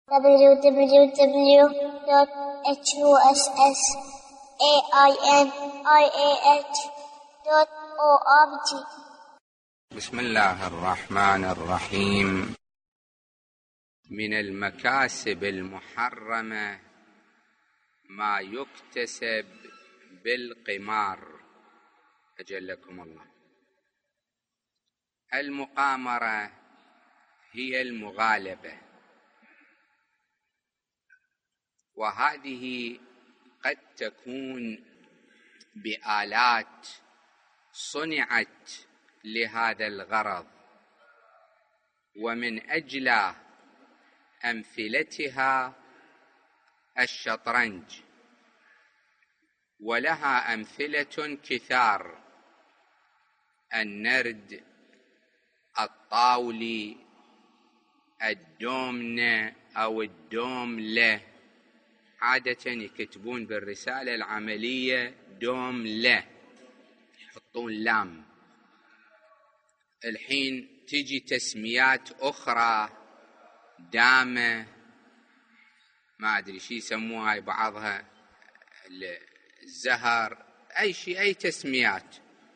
www.husainiah.org. بسم الله الرحمن الرحيم. من المكاسب المحرمة ما يكتسب بالقمار أجلكم الله. المقامرة هي المغالبة، وهذه قد تكون بآلات صنعت لهذا الغرض، ومن أجل أمثلتها الشطرنج، ولها أمثلة كثار: النرد، الطاولي، الدومنة أو الدوملة. عادة يكتبون بالرسالة العملية دوملة، يحطون لام. الحين تجي تسميات أخرى، دامة، ما أدري شي يسموها بعضها، الزهر، أي شيء، أي تسميات،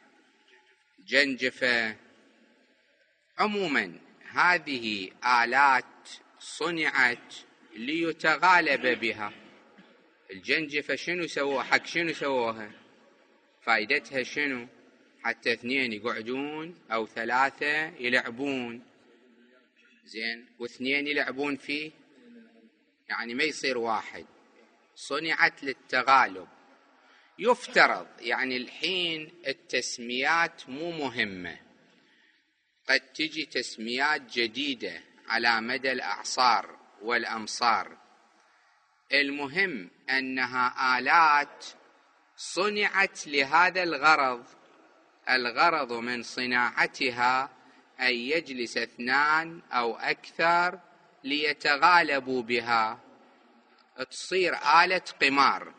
جنجفة. عموما هذه آلات صنعت ليتغالب بها. الجنجفة شنو سووها؟ حق شنو سووها؟ فائدتها شنو؟ حتى 2 يقعدون أو 3 يلعبون، زين، و2 يلعبون فيه، يعني ما يصير واحد. صنعت للتغالب. يفترض يعني الحين التسميات مو مهمة، قد تجي تسميات جديدة على مدى الأعصار والأمصار. المهم أنها آلات صنعت لهذا الغرض. الغرض من صناعتها أن يجلس 2 أو أكثر ليتغالبوا بها، تصير آلة قمار.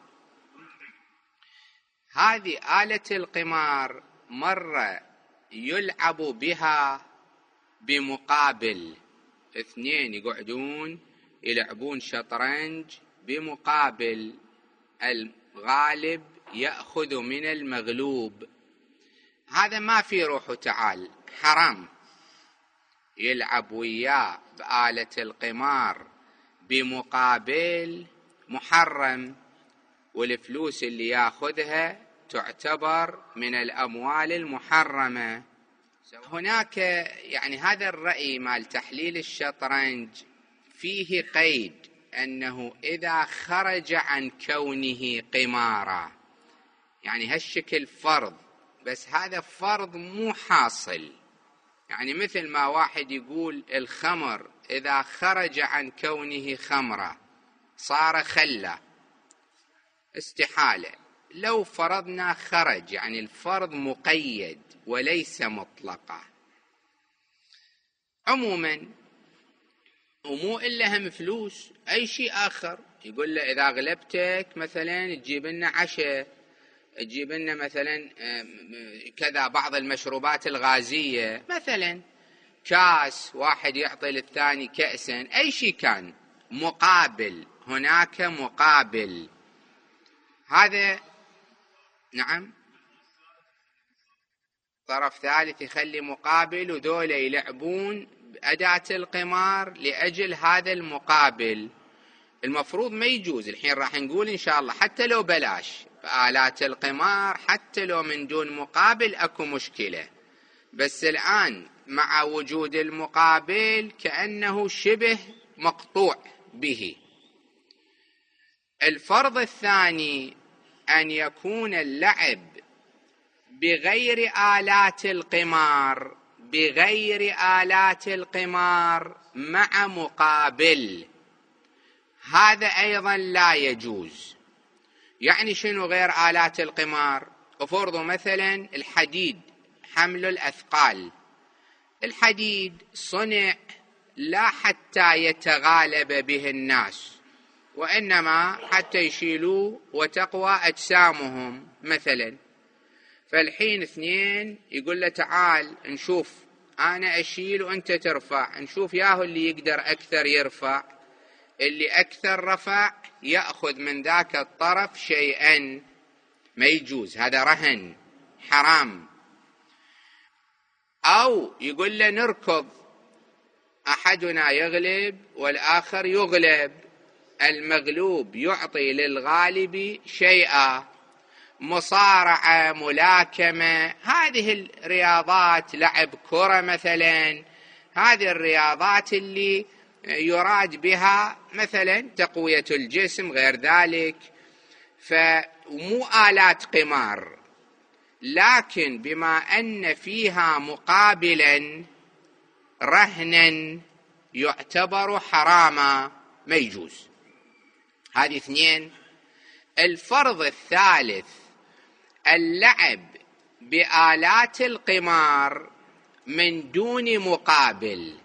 هذه آلة القمار مرة يلعب بها بمقابل 2 يقعدون يلعبون شطرنج، بمقابل الغالب يأخذ من المغلوب. هذا ما في روح وتعال، حرام. يلعب وياه بآلة القمار بمقابل محرم، والفلوس اللي ياخذها تعتبر من الأموال المحرمة. هناك يعني هذا الرأي مال تحليل الشطرنج فيه قيد، أنه إذا خرج عن كونه قمارا، يعني هالشكل فرض، بس هذا فرض مو حاصل. يعني مثل ما واحد يقول الخمر إذا خرج عن كونه خمرة صار خلة، استحالة. لو فرضنا خرج، يعني الفرض مقيد وليس مطلقا. عموما ومو إلا هم فلوس، أي شيء آخر. يقول له إذا غلبتك مثلا تجيب لنا عشاء، تجيب لنا مثلا كذا بعض المشروبات الغازية، مثلا كاس، واحد يعطي للثاني كأسا، أي شيء كان مقابل. هناك مقابل. هذا نعم، طرف ثالث يخلي مقابل، وذولا يلعبون بأداة القمار لأجل هذا المقابل. المفروض ما يجوز. الحين راح نقول إن شاء الله حتى لو بلاش بآلات القمار، حتى لو من دون مقابل أكو مشكلة، بس الآن مع وجود المقابل كأنه شبه مقطوع به. الفرض الثاني أن يكون اللعب بغير آلات القمار، بغير آلات القمار مع مقابل. هذا أيضا لا يجوز. يعني شنو غير آلات القمار؟ أفرضوا مثلا الحديد، حمل الأثقال. الحديد صنع لا حتى يتغالب به الناس، وإنما حتى يشيلوه وتقوى أجسامهم مثلا. فالحين 2 يقول له تعال نشوف، أنا أشيل وأنت ترفع، نشوف ياهو اللي يقدر أكثر يرفع. اللي أكثر رفع يأخذ من ذاك الطرف شيئا، ما يجوز، هذا رهن حرام. أو يقول له نركض، أحدنا يغلب والآخر يغلب، المغلوب يعطي للغالب شيئا، مصارعة، ملاكمة، هذه الرياضات، لعب كرة مثلا، هذه الرياضات اللي يراد بها مثلا تقوية الجسم غير ذلك، فمو آلات قمار، لكن بما أن فيها مقابلا رهنا يعتبر حراما ما يجوز. هذه اثنين. الفرض الثالث اللعب بآلات القمار من دون مقابل،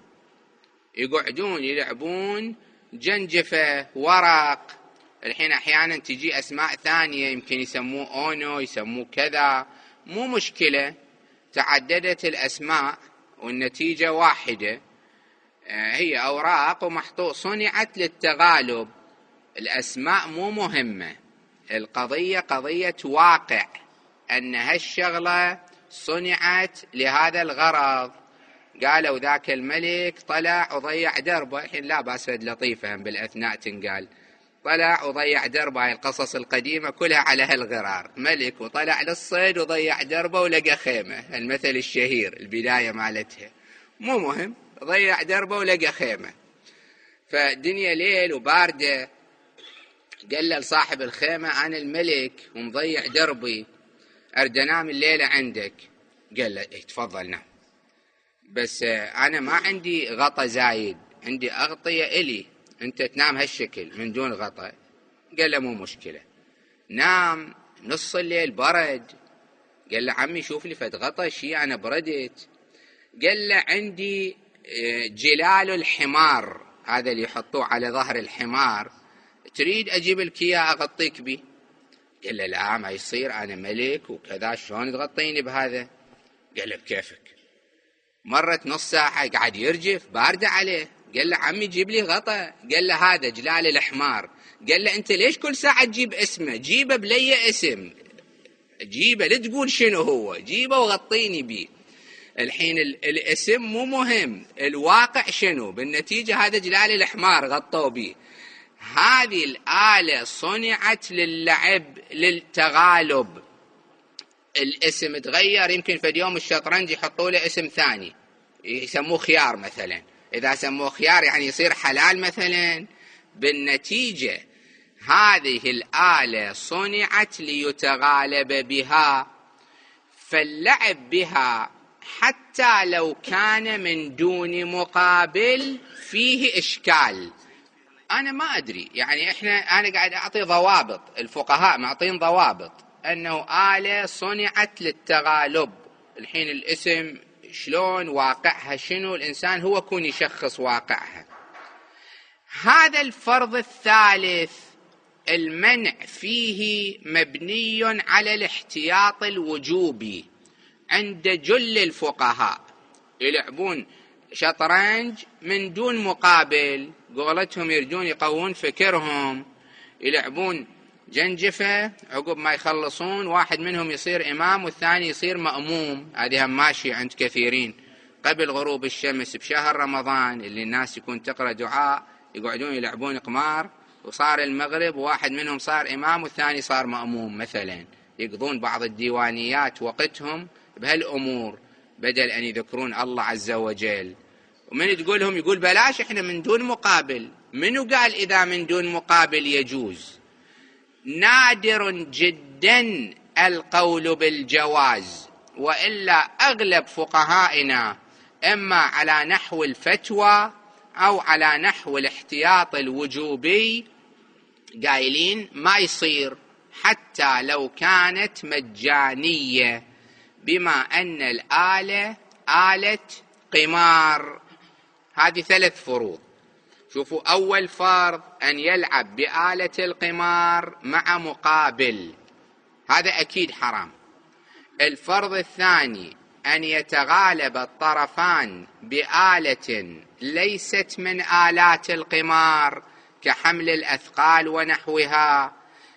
يقعدون يلعبون جنجفة، ورق، الحين أحيانا تجي أسماء ثانية يمكن يسموه أونو، يسموه كذا، مو مشكلة، تعددت الأسماء والنتيجة واحدة، هي أوراق ومحطوط، صنعت للتغالب، الأسماء مو مهمة، القضية قضية واقع، أن هالشغلة صنعت لهذا الغرض. قالوا ذاك الملك طلع وضيع دربه، الحين لا بأس لطيفة بالأثناء تنقال، طلع وضيع دربه، هاي القصص القديمة كلها على هالغرار، ملك وطلع للصيد وضيع دربه ولقى خيمة، المثل الشهير البداية مالتها، مو مهم، ضيع دربه ولقى خيمة، فالدنيا ليل وباردة، قال له لصاحب الخيمة أنا الملك ومضيع دربي، أريد أنام الليلة عندك. قال له إيه تفضل نام، بس أنا ما عندي غطا زايد، عندي أغطية إلي، أنت تنام هالشكل من دون غطا. قال له مو مشكلة، نام، نص الليل برد. قال له عمي شوف لي فد غطا شي، أنا بردت. قال له عندي جلال الحمار، هذا اللي يحطوه على ظهر الحمار، تريد أجيب لك إياه أغطيك بي؟ قال له لا ما يصير، أنا ملك وكذا، شلون تغطيني بهذا؟ قال له بكيفك. مرت نص ساعة قاعد يرجف، باردة عليه. قال له عمي جيب لي غطا. قال له هذا جلال الحمار. قال له أنت ليش كل ساعة تجيب اسمه؟ جيبه بلي اسم، جيبه، لا تقول شنو هو، جيبه وغطيني بيه. الحين الاسم مو مهم، الواقع شنو بالنتيجة، هذا جلال الحمار غطوا بيه. هذه الآلة صنعت للعب، للتغالب، الاسم تغير، يمكن في اليوم الشطرنج يحطوا له اسم ثاني يسموه خيار مثلا، إذا سموه خيار يعني يصير حلال مثلا. بالنتيجة هذه الآلة صنعت ليتغالب بها، فاللعب بها حتى لو كان من دون مقابل فيه إشكال. أنا ما أدري، يعني أنا قاعد أعطي ضوابط، الفقهاء معطين ضوابط أنه آلة صنعت للتغالب. الحين الاسم شلون، واقعها شنو، الإنسان هو يكون يشخص واقعها. هذا الفرض الثالث المنع فيه مبني على الاحتياط الوجوبي عند جل الفقهاء، يلعبون شطرنج من دون مقابل، قولتهم يرجون يقوون فكرهم، يلعبون جنجفة، عقب ما يخلصون واحد منهم يصير إمام والثاني يصير مأموم، هذه هم ماشي عند كثيرين، قبل غروب الشمس بشهر رمضان اللي الناس يكون تقرأ دعاء، يقعدون يلعبون قمار، وصار المغرب وواحد منهم صار إمام والثاني صار مأموم مثلا، يقضون بعض الديوانيات وقتهم بهالأمور بدل أن يذكرون الله عز وجل. ومن تقولهم يقول بلاش إحنا من دون مقابل. منو قال إذا من دون مقابل يجوز؟ نادر جدا القول بالجواز، وإلا أغلب فقهائنا إما على نحو الفتوى أو على نحو الاحتياط الوجوبي قايلين ما يصير حتى لو كانت مجانية، بما أن الآلة آلة قمار. هذه 3 فروض. شوفوا، أول فرض أن يلعب بآلة القمار مع مقابل، هذا أكيد حرام. الفرض الثاني أن يتغالب الطرفان بآلة ليست من آلات القمار، كحمل الأثقال ونحوها،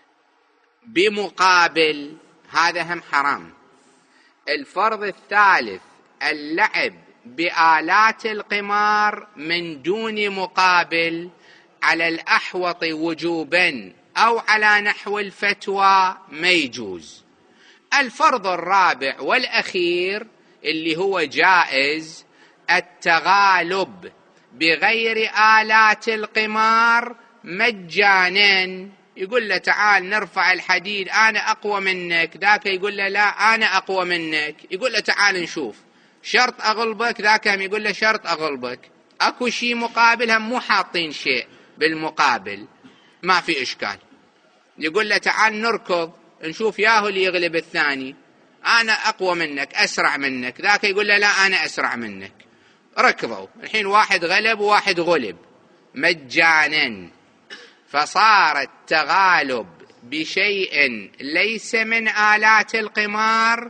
بمقابل هذا هم حرام. الفرض الثالث اللعب بآلات القمار من دون مقابل، على الأحوط وجوبا أو على نحو الفتوى ما يجوز. الفرض الرابع والأخير اللي هو جائز، التغالب بغير آلات القمار مجانا. يقول له تعال نرفع الحديد، أنا أقوى منك، ذاك يقول له لا أنا أقوى منك، يقول له تعال نشوف، شرط أغلبك، ذاك هم يقول له شرط أغلبك، أكو شيء مقابل، هم مو حاطين شيء بالمقابل، ما في إشكال. يقول له تعال نركض نشوف ياهو اللي يغلب الثاني، أنا أقوى منك أسرع منك، ذاك يقول له لا أنا أسرع منك. ركضوا الحين، واحد غلب وواحد غلب مجانا. فصار التغالب بشيء ليس من آلات القمار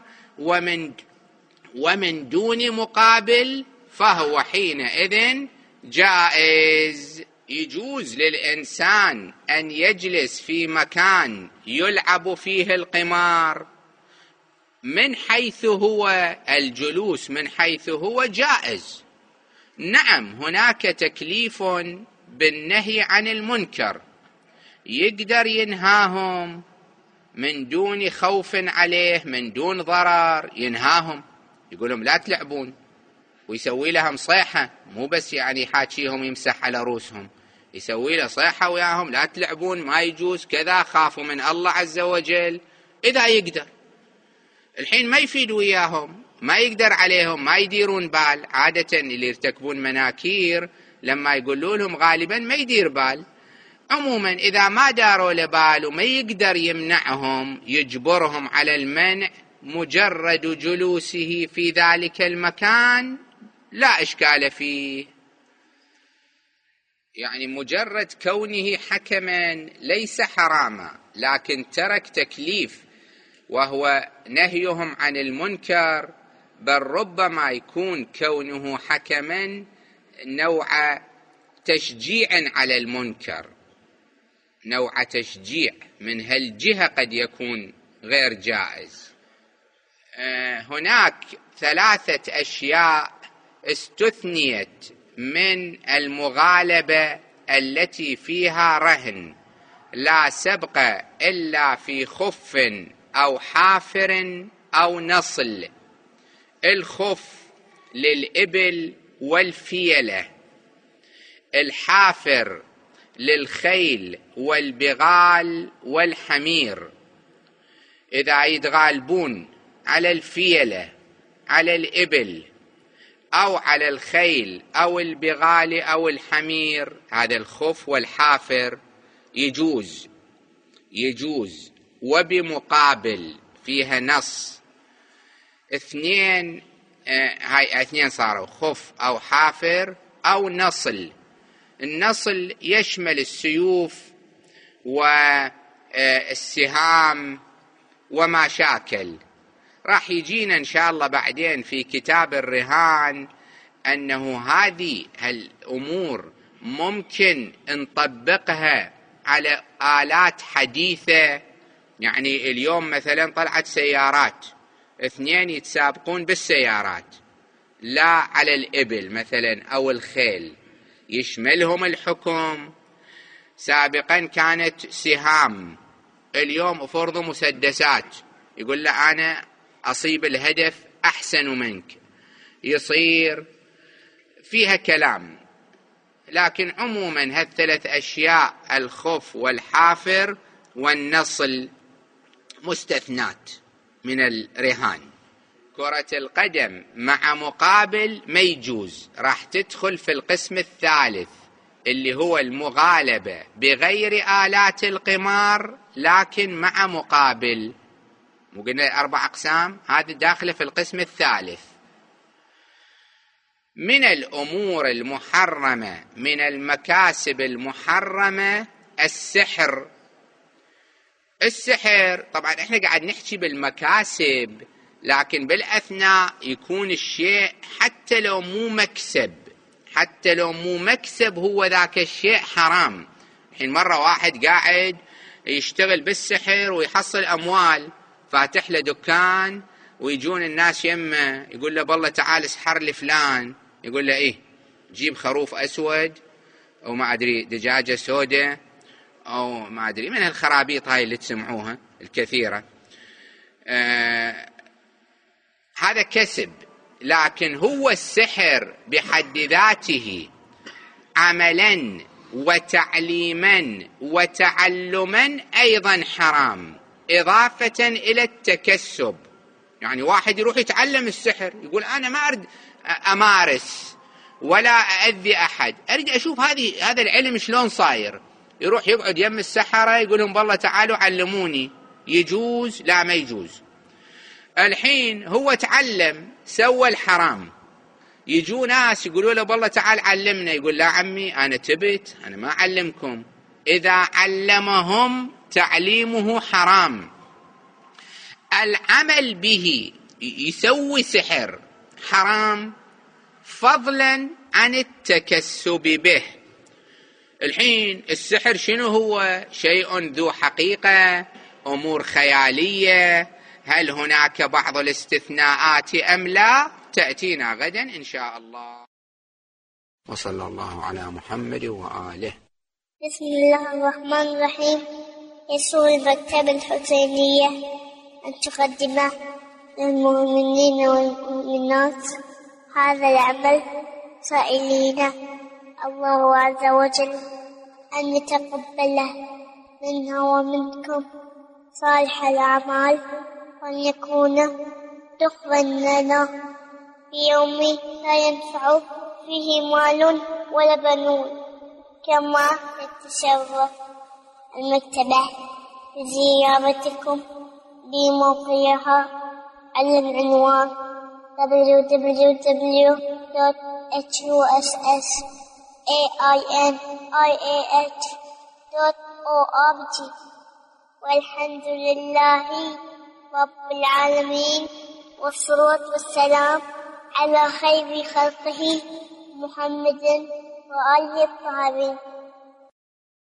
ومن دون مقابل، فهو حينئذ جائز. يجوز للإنسان أن يجلس في مكان يلعب فيه القمار، من حيث هو الجلوس، من حيث هو جائز. نعم هناك تكليف بالنهي عن المنكر، يقدر ينهاهم من دون خوف عليه، من دون ضرر، ينهاهم يقول لهم لا تلعبون، ويسوي لهم صيحة، مو بس يعني حاكيهم يمسح على رؤوسهم، يسوي له صيحة وياهم لا تلعبون، ما يجوز كذا، خافوا من الله عز وجل. إذا يقدر الحين ما يفيد وياهم، ما يقدر عليهم، ما يديرون بال. عادة اللي يرتكبون مناكير لما يقولوا لهم غالبا ما يدير بال. عموما إذا ما داروا لبال وما يقدر يمنعهم، يجبرهم على المنع، مجرد جلوسه في ذلك المكان لا إشكال فيه. يعني مجرد كونه حكما ليس حراما، لكن ترك تكليف وهو نهيهم عن المنكر، بل ربما يكون كونه حكما نوع تشجيع على المنكر، نوع تشجيع من هالجهة، قد يكون غير جائز. هناك 3 أشياء استثنيت من المغالبة التي فيها رهن، لا سبق إلا في خف أو حافر أو نصل. الخف للإبل والفيلة، الحافر للخيل والبغال والحمير. إذا يتغالبون على الفيلة، على الإبل، أو على الخيل أو البغال أو الحمير، هذا الخف والحافر يجوز. وبمقابل فيها نص 2، هاي 2 صاروا، خف أو حافر أو نصل. النصل يشمل السيوف والسهام وما شاكل. راح يجينا إن شاء الله بعدين في كتاب الرهان أنه هذه الأمور ممكن نطبقها على آلات حديثة. يعني اليوم مثلا طلعت سيارات، 2 يتسابقون بالسيارات، لا على الإبل مثلا أو الخيل، يشملهم الحكم. سابقا كانت سهام، اليوم فرضوا مسدسات، يقول له أنا أصيب الهدف أحسن منك، يصير فيها كلام. لكن عموما هالثلاث أشياء الخف والحافر والنصل مستثنات من الرهان. كرة القدم مع مقابل ما يجوز، راح تدخل في القسم الثالث اللي هو المغالبة بغير آلات القمار لكن مع مقابل. وقلنا 4 أقسام، هذه داخلة في القسم الثالث. من الأمور المحرمة، من المكاسب المحرمة السحر. السحر طبعا احنا قاعد نحكي بالمكاسب، لكن بالأثناء يكون الشيء حتى لو مو مكسب، حتى لو مو مكسب هو ذاك الشيء حرام. الحين مرة واحد قاعد يشتغل بالسحر ويحصل أموال، فاتح له دكان ويجون الناس يمه يقول له بالله تعال اسحر لي فلان، يقول له إيه جيب خروف أسود أو ما أدري دجاجة سوداء أو ما أدري من هالخرابيط هاي اللي تسمعوها الكثيرة. هذا كسب، لكن هو السحر بحد ذاته عملا وتعليما وتعلما أيضا حرام، إضافة إلى التكسب. يعني واحد يروح يتعلم السحر يقول أنا ما أريد أمارس ولا أأذي أحد، أريد أشوف هذا العلم شلون صاير، يروح يقعد يم السحرة يقول لهم بالله تعالوا علموني، يجوز؟ لا ما يجوز. الحين هو تعلم سوى الحرام، يجوا ناس يقولوا له بالله تعال علمنا، يقول لا عمي أنا تبت أنا ما أعلمكم. إذا علمهم تعليمه حرام، العمل به يسوي سحر حرام، فضلا عن التكسب به. الحين السحر شنو هو؟ شيء ذو حقيقة، أمور خيالية، هل هناك بعض الاستثناءات أم لا؟ تأتينا غدا إن شاء الله. وصلى الله على محمد وآله. بسم الله الرحمن الرحيم. يسر المكتبة الحسينية أن تقدم للمؤمنين والمؤمنات هذا العمل، سائلين الله عز وجل أن يتقبله منا ومنكم صالح الأعمال، وأن يكون دخلا لنا في يوم لا ينفع فيه مال ولا بنون. كما تتشرف المكتبة بزيارتكم بموقعها على العنوان www.hussainih.org. والحمد لله رب العالمين، والصلاة والسلام على خير خلقه محمد وآله الطاهرين.